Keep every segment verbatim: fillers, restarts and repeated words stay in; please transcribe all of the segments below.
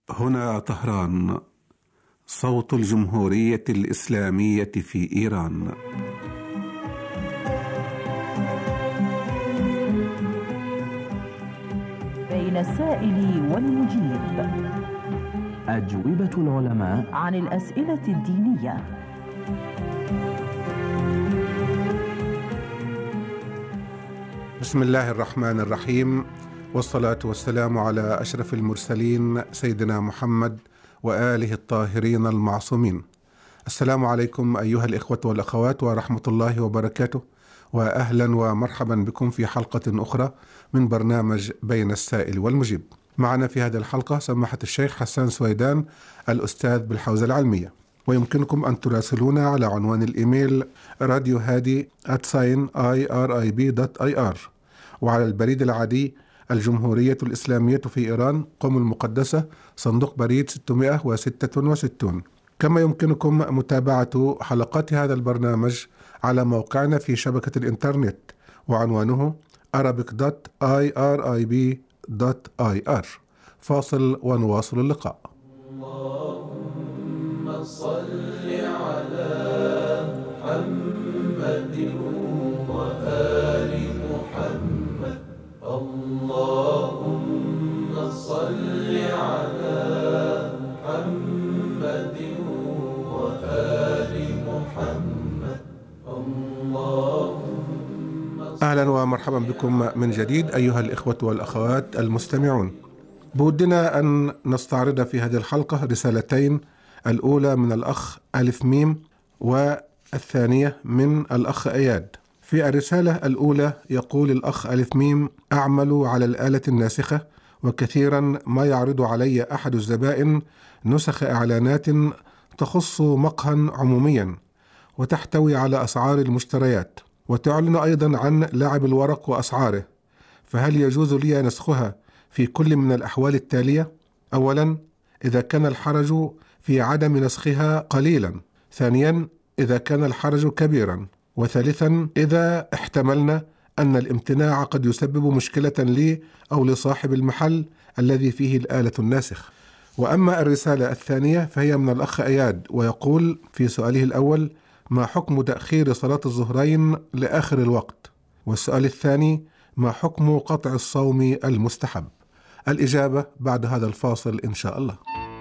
هنا طهران، صوت الجمهورية الإسلامية في إيران. بين السائل والمجيب، أجوبة العلماء عن الأسئلة الدينية. بسم الله الرحمن الرحيم، والصلاة والسلام على أشرف المرسلين سيدنا محمد وآله الطاهرين المعصومين. السلام عليكم أيها الإخوة والأخوات ورحمة الله وبركاته، وأهلا ومرحبا بكم في حلقة أخرى من برنامج بين السائل والمجيب. معنا في هذه الحلقة سماحة الشيخ حسان سويدان، الأستاذ بالحوزة العلمية، ويمكنكم أن تراسلونا على عنوان الإيميل راديو هادي آت ساين آي آر آي بي دوت آي آر، وعلى البريد العادي الجمهورية الإسلامية في إيران، قم المقدسة، صندوق بريد ستمائة وستة وستين. كما يمكنكم متابعة حلقات هذا البرنامج على موقعنا في شبكة الإنترنت، وعنوانه arabic دوت آي آر آي بي دوت آي آر. فاصل ونواصل اللقاء. اللهم صل على محمد وآل محمد. اللهم صل على محمد وآل محمد. اللهم أهلا ومرحبا بكم من جديد أيها الإخوة والأخوات المستمعون. بودنا أن نستعرض في هذه الحلقة رسالتين، الأولى من الأخ ألف ميم والثانية من الأخ أياد. في الرسالة الأولى يقول الأخ ألف ميم: أعمل على الآلة الناسخة، وكثيرا ما يعرض علي أحد الزبائن نسخ إعلانات تخص مقهى عموميا وتحتوي على أسعار المشتريات، وتعلن أيضا عن لاعب الورق وأسعاره، فهل يجوز لي نسخها في كل من الأحوال التالية؟ أولا، إذا كان الحرج في عدم نسخها قليلا. ثانيا، إذا كان الحرج كبيرا. وثالثا، إذا احتملنا أن الامتناع قد يسبب مشكلة لي أو لصاحب المحل الذي فيه الآلة الناسخ. وأما الرسالة الثانية فهي من الأخ أياد، ويقول في سؤاله الأول: ما حكم تأخير صلاة الظهرين لآخر الوقت؟ والسؤال الثاني: ما حكم قطع الصوم المستحب؟ الإجابة بعد هذا الفاصل إن شاء الله.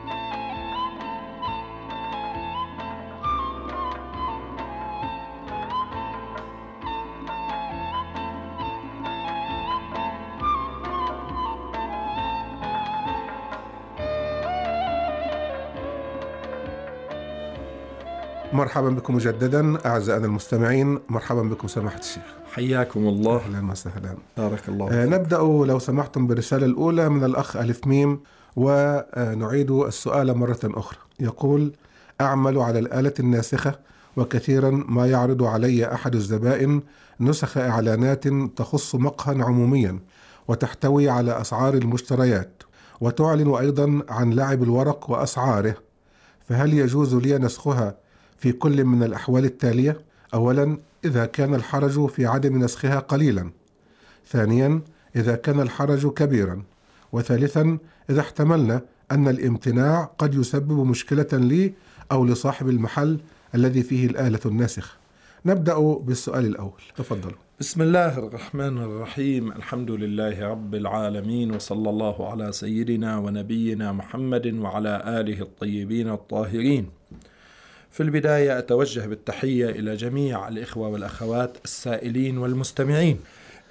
مرحبا بكم مجددا أعزائنا المستمعين، مرحبا بكم سماحة الشيخ. حياكم الله. أهلا وسهلا. بارك الله. آه نبدأ لو سمحتم بالرسالة الأولى من الأخ ألف ميم، ونعيد السؤال مرة أخرى. يقول: أعمل على الآلة الناسخة، وكثيرا ما يعرض علي أحد الزبائن نسخ إعلانات تخص مقهى عموميا وتحتوي على أسعار المشتريات، وتعلن أيضا عن لاعب الورق وأسعاره، فهل يجوز لي نسخها في كل من الأحوال التالية؟ أولا، إذا كان الحرج في عدم نسخها قليلا. ثانيا، إذا كان الحرج كبيرا. وثالثا، إذا احتملنا أن الامتناع قد يسبب مشكلة لي أو لصاحب المحل الذي فيه الآلة الناسخة. نبدأ بالسؤال الأول، تفضلوا. بسم الله الرحمن الرحيم. الحمد لله رب العالمين، وصلى الله على سيدنا ونبينا محمد وعلى آله الطيبين الطاهرين. في البداية أتوجه بالتحية إلى جميع الإخوة والأخوات السائلين والمستمعين.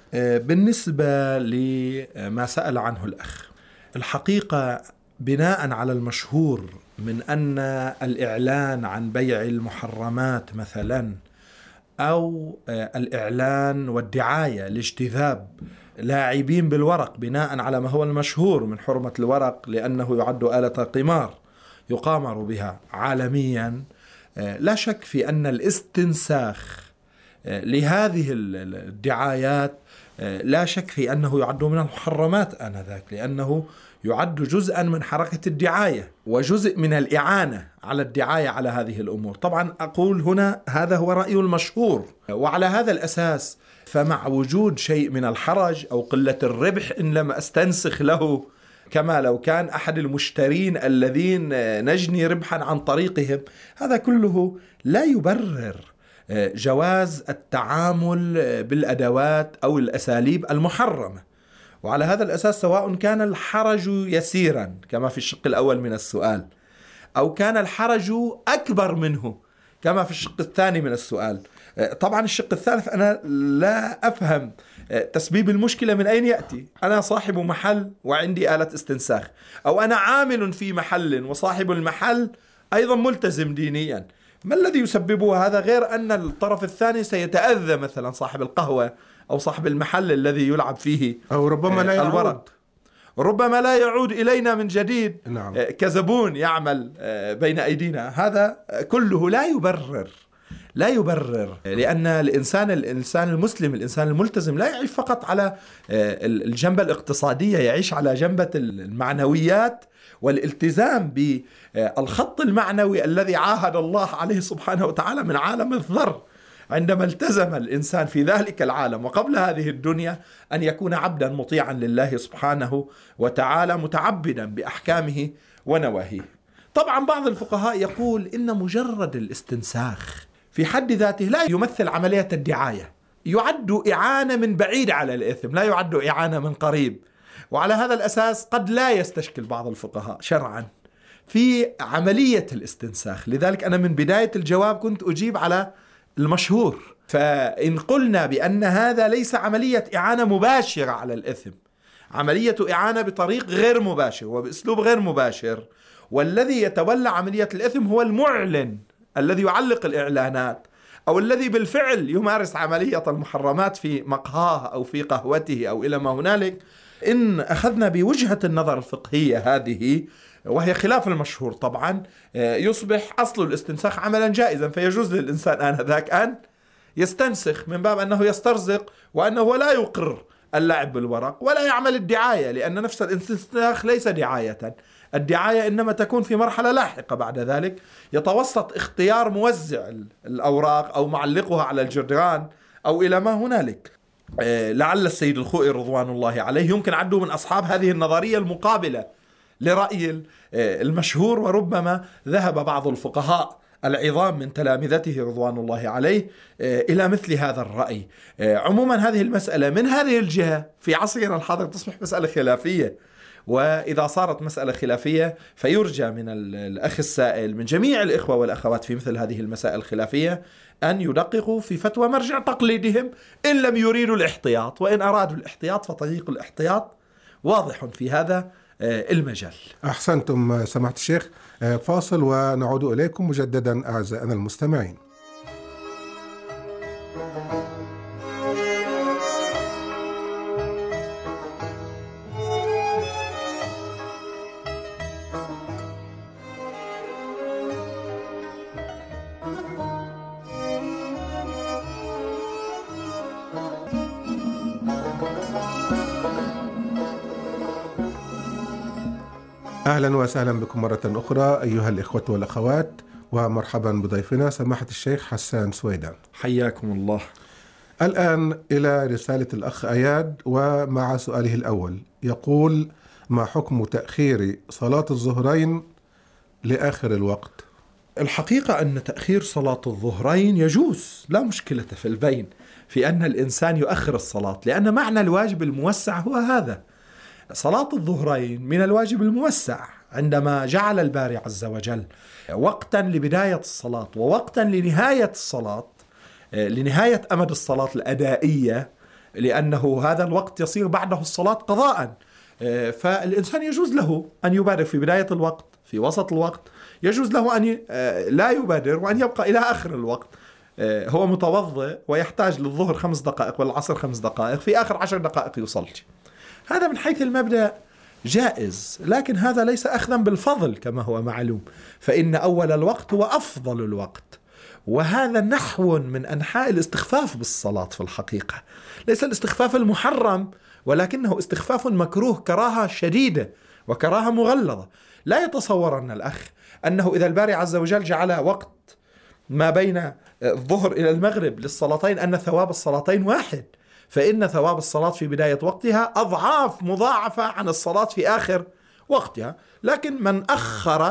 بالنسبة لما سأل عنه الأخ، الحقيقة بناء على المشهور من أن الإعلان عن بيع المحرمات مثلا، أو الإعلان والدعاية لاجتذاب لاعبين بالورق بناء على ما هو المشهور من حرمة الورق لأنه يعد آلة قمار يقامر بها عالميا، لا شك في أن الاستنساخ لهذه الدعايات لا شك في أنه يعد من المحرمات آنذاك، لأنه يعد جزءا من حركة الدعاية وجزء من الإعانة على الدعاية على هذه الأمور. طبعا أقول هنا هذا هو رأي المشهور، وعلى هذا الأساس فمع وجود شيء من الحرج أو قلة الربح إن لم أستنسخ له كما لو كان أحد المشترين الذين نجني ربحا عن طريقهم. هذا كله لا يبرر جواز التعامل بالأدوات أو الأساليب المحرمة. وعلى هذا الأساس سواء كان الحرج يسيرا كما في الشق الأول من السؤال، أو كان الحرج أكبر منه كما في الشق الثاني من السؤال. طبعا الشق الثالث أنا لا أفهم تسبيب المشكلة من أين يأتي. أنا صاحب محل وعندي آلة استنساخ، أو أنا عامل في محل وصاحب المحل أيضا ملتزم دينيا، ما الذي يسببه هذا غير أن الطرف الثاني سيتأذى، مثلا صاحب القهوة أو صاحب المحل الذي يلعب فيه أو ربما لا يعود الورق، ربما لا يعود إلينا من جديد. نعم. كزبون يعمل بين أيدينا. هذا كله لا يبرر لا يبرر لأن الإنسان الإنسان المسلم، الإنسان الملتزم، لا يعيش فقط على الجنبة الاقتصادية، يعيش على جنبة المعنويات والالتزام بالخط المعنوي الذي عاهد الله عليه سبحانه وتعالى من عالم الذر، عندما التزم الإنسان في ذلك العالم وقبل هذه الدنيا أن يكون عبدا مطيعا لله سبحانه وتعالى، متعبدا بأحكامه ونواهيه. طبعا بعض الفقهاء يقول إن مجرد الاستنساخ في حد ذاته لا يمثل عملية الدعاية، يعد إعانة من بعيد على الإثم، لا يعد إعانة من قريب. وعلى هذا الأساس قد لا يستشكل بعض الفقهاء شرعا في عملية الاستنساخ. لذلك أنا من بداية الجواب كنت أجيب على المشهور. فإن قلنا بأن هذا ليس عملية إعانة مباشرة على الإثم، عملية إعانة بطريق غير مباشر وبأسلوب غير مباشر، والذي يتولى عملية الإثم هو المعلن الذي يعلق الإعلانات أو الذي بالفعل يمارس عملية المحرمات في مقهاه أو في قهوته أو إلى ما هنالك. إن أخذنا بوجهة النظر الفقهية هذه، وهي خلاف المشهور طبعا، يصبح أصل الاستنساخ عملا جائزا، فيجوز للإنسان آنذاك أن يستنسخ من باب أنه يسترزق، وأنه لا يقر اللعب بالورق ولا يعمل الدعاية، لأن نفس الاستنساخ ليس دعاية. الدعاية إنما تكون في مرحلة لاحقة بعد ذلك، يتوسط اختيار موزع الأوراق أو معلقها على الجدران أو إلى ما هنالك. لعل السيد الخوئي رضوان الله عليه يمكن عده من أصحاب هذه النظرية المقابلة لرأي المشهور، وربما ذهب بعض الفقهاء العظام من تلامذته رضوان الله عليه إلى مثل هذا الرأي. عموما هذه المسألة من هذه الجهة في عصرنا الحاضر تصبح مسألة خلافية، وإذا صارت مسألة خلافية فيرجى من الأخ السائل من جميع الإخوة والأخوات في مثل هذه المسائل الخلافية أن يدققوا في فتوى مرجع تقليدهم إن لم يريدوا الاحتياط، وإن أرادوا الاحتياط فطريق الاحتياط واضح في هذا المجال. أحسنتم سماحة الشيخ. فاصل ونعود إليكم مجددا أعزائنا المستمعين. أهلا وسهلا بكم مرة أخرى أيها الإخوة والأخوات، ومرحبا بضيفنا سماحة الشيخ حسان سويدان. حياكم الله. الآن إلى رسالة الأخ أياد، ومع سؤاله الأول يقول: ما حكم تأخير صلاة الظهرين لآخر الوقت؟ الحقيقة أن تأخير صلاة الظهرين يجوز، لا مشكلة في البين في أن الإنسان يؤخر الصلاة، لأن معنى الواجب الموسع هو هذا. صلاة الظهرين من الواجب الموسع، عندما جعل الباري عز وجل وقتا لبداية الصلاة ووقتا لنهاية الصلاة، لنهاية أمد الصلاة الأدائية، لأنه هذا الوقت يصير بعده الصلاة قضاء، فالإنسان يجوز له أن يبادر في بداية الوقت، في وسط الوقت، يجوز له أن لا يبادر وأن يبقى إلى آخر الوقت. هو متوضئ ويحتاج للظهر خمس دقائق والعصر خمس دقائق، في آخر عشر دقائق يصلي. هذا من حيث المبدأ جائز، لكن هذا ليس أخذا بالفضل كما هو معلوم، فإن أول الوقت هو أفضل الوقت، وهذا نحو من أنحاء الاستخفاف بالصلاة في الحقيقة، ليس الاستخفاف المحرم، ولكنه استخفاف مكروه كراهة شديدة وكراهة مغلظة. لا يتصورن الأخ أنه إذا الباري عز وجل جعل وقت ما بين الظهر إلى المغرب للصلاتين أن ثواب الصلاتين واحد، فإن ثواب الصلاة في بداية وقتها أضعاف مضاعفة عن الصلاة في آخر وقتها. لكن من أخر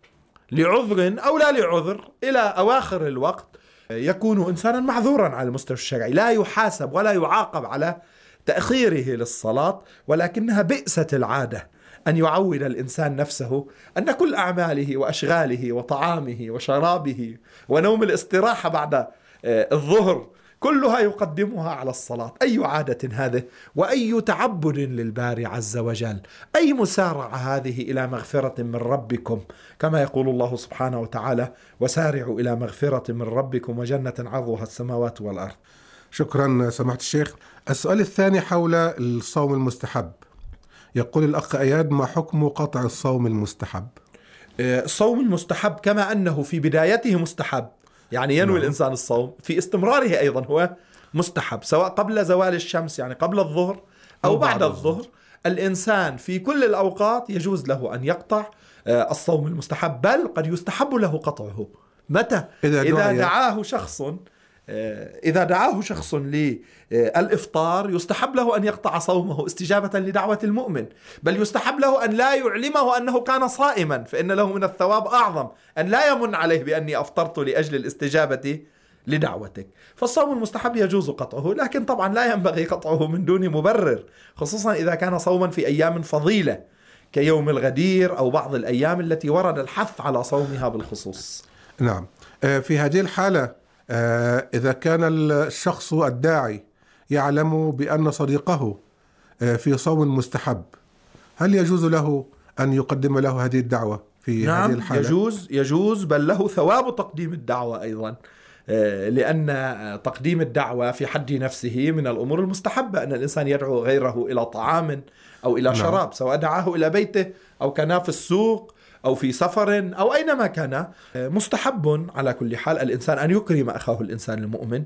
لعذر أو لا لعذر إلى أواخر الوقت يكون إنسانا معذورا على المستوى الشرعي، لا يحاسب ولا يعاقب على تأخيره للصلاة، ولكنها بئسة العادة أن يعود الإنسان نفسه أن كل أعماله وأشغاله وطعامه وشرابه ونوم الاستراحة بعد الظهر كلها يقدمها على الصلاة. أي عادة هذه، وأي تعبد للباري عز وجل، أي مسارعة هذه إلى مغفرة من ربكم، كما يقول الله سبحانه وتعالى: وسارعوا إلى مغفرة من ربكم وجنة عرضها السماوات والأرض. شكرا سماحة الشيخ. السؤال الثاني حول الصوم المستحب. يقول الأخ أياد: ما حكم قطع الصوم المستحب؟ الصوم المستحب كما أنه في بدايته مستحب، يعني ينوي نعم. الإنسان الصوم، في استمراره أيضا هو مستحب، سواء قبل زوال الشمس يعني قبل الظهر أو, أو بعد الظهر. الإنسان في كل الأوقات يجوز له أن يقطع الصوم المستحب، بل قد يستحب له قطعه. متى؟ إذا, إذا دعاه شخص إذا دعاه شخص للإفطار يستحب له أن يقطع صومه استجابة لدعوة المؤمن، بل يستحب له أن لا يعلمه أنه كان صائما، فإن له من الثواب أعظم أن لا يمن عليه بأني أفطرت لأجل الاستجابة لدعوتك. فالصوم المستحب يجوز قطعه، لكن طبعا لا ينبغي قطعه من دون مبرر، خصوصا إذا كان صوما في أيام فضيلة كيوم الغدير أو بعض الأيام التي ورد الحث على صومها بالخصوص. نعم. في هذه الحالة إذا كان الشخص الداعي يعلم بأن صديقه في صوم مستحب، هل يجوز له أن يقدم له هذه الدعوة في نعم هذه الحالة؟ يجوز يجوز بل له ثواب تقديم الدعوة أيضا، لأن تقديم الدعوة في حد نفسه من الأمور المستحبة، أن الإنسان يدعو غيره إلى طعام أو إلى شراب، نعم. سواء دعاه إلى بيته أو كان في السوق أو في سفر أو أينما كان، مستحب على كل حال الإنسان أن يكرم أخاه الإنسان المؤمن،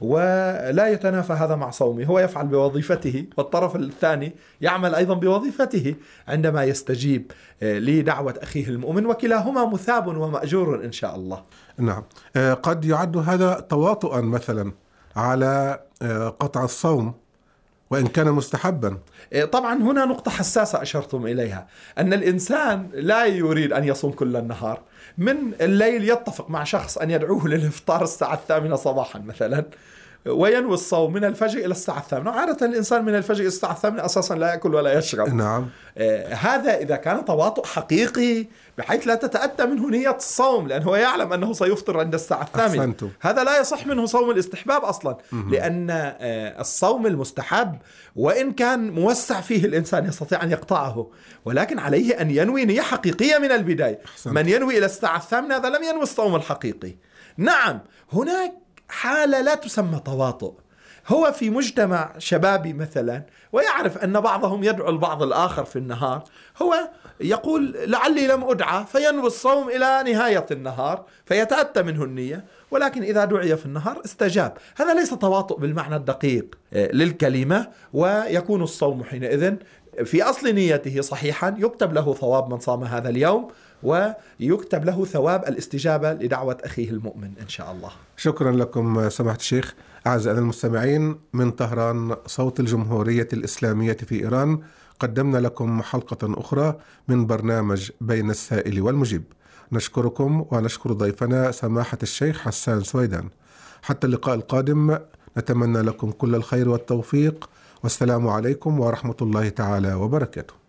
ولا يتنافى هذا مع صومه. هو يفعل بوظيفته، والطرف الثاني يعمل أيضا بوظيفته عندما يستجيب لدعوة أخيه المؤمن، وكلاهما مثاب ومأجور إن شاء الله. نعم. قد يعد هذا تواطؤا مثلا على قطع الصوم وإن كان مستحبا. طبعا هنا نقطة حساسة أشرتم إليها، أن الإنسان لا يريد أن يصوم كل النهار، من الليل يتفق مع شخص أن يدعوه للإفطار الساعة الثامنة صباحا مثلا، وينوي الصوم من الفجر إلى الساعة الثامنة. عادة الإنسان من الفجر إلى الساعة الثامنة أساسا لا يأكل ولا يشرب. نعم. آه هذا إذا كان تواطؤ حقيقي بحيث لا تتأتى منه نية الصوم، لأنه يعلم أنه سيفطر عند الساعة الثامنة. أحسنتم. هذا لا يصح منه صوم الاستحباب أصلا، م- لأن آه الصوم المستحب وإن كان موسع فيه الإنسان يستطيع أن يقطعه، ولكن عليه أن ينوي نية حقيقية من البداية. أحسنت. من ينوي إلى الساعة الثامنة هذا لم ينوي الصوم الحقيقي. نعم هناك حالة لا تسمى تواطؤ، هو في مجتمع شبابي مثلا ويعرف أن بعضهم يدعو البعض الآخر في النهار، هو يقول لعلي لم أدعى فينوي الصوم إلى نهاية النهار فيتأتى منه النية، ولكن إذا دعي في النهار استجاب. هذا ليس تواطؤ بالمعنى الدقيق للكلمة، ويكون الصوم حينئذ في أصل نيته صحيحا، يكتب له ثواب من صام هذا اليوم، ويكتب له ثواب الاستجابة لدعوة أخيه المؤمن إن شاء الله. شكرا لكم سماحة الشيخ. أعزائنا المستمعين، من طهران صوت الجمهورية الإسلامية في إيران قدمنا لكم حلقة أخرى من برنامج بين السائل والمجيب. نشكركم ونشكر ضيفنا سماحة الشيخ حسان سويدان. حتى اللقاء القادم نتمنى لكم كل الخير والتوفيق، والسلام عليكم ورحمة الله تعالى وبركاته.